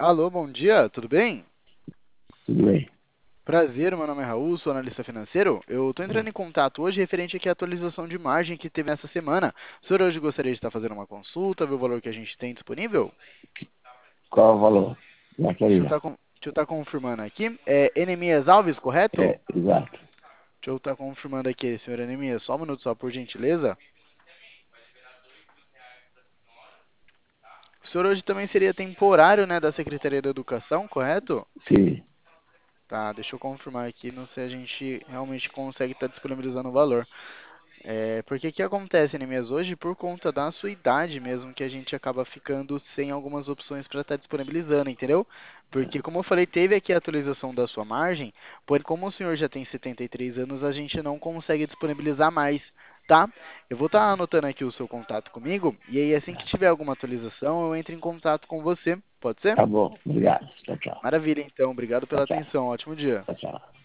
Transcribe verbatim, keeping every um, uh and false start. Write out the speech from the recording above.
Alô, bom dia, tudo bem? Tudo bem. Prazer, meu nome é Raul, sou analista financeiro. Eu estou entrando em contato hoje referente aqui à atualização de margem que teve nessa semana. O senhor hoje gostaria de estar fazendo uma consulta, ver o valor que a gente tem disponível? Qual é o valor? Deixa eu Gostaria. estar com- deixa eu estar confirmando aqui. É Enemias Alves, correto? É, exato. Deixa eu estar confirmando aqui, senhor Enemias. Só um minuto só, por gentileza. O senhor hoje também seria temporário, né, da Secretaria da Educação, correto? Sim. Tá, deixa eu confirmar aqui, não sei se a gente realmente consegue estar disponibilizando o valor. É, porque o que acontece, Neemias, hoje, por conta da sua idade mesmo, que a gente acaba ficando sem algumas opções para estar disponibilizando, entendeu? Porque, como eu falei, teve aqui a atualização da sua margem, porém, como o senhor já tem setenta e três anos, a gente não consegue disponibilizar mais, tá? Eu vou estar anotando aqui o seu contato comigo, e aí, assim que tiver alguma atualização, eu entro em contato com você, pode ser? Tá bom. Obrigado. Tchau, tchau. Maravilha, então, obrigado Tchau, pela tchau. atenção, ótimo dia. Tchau, tchau.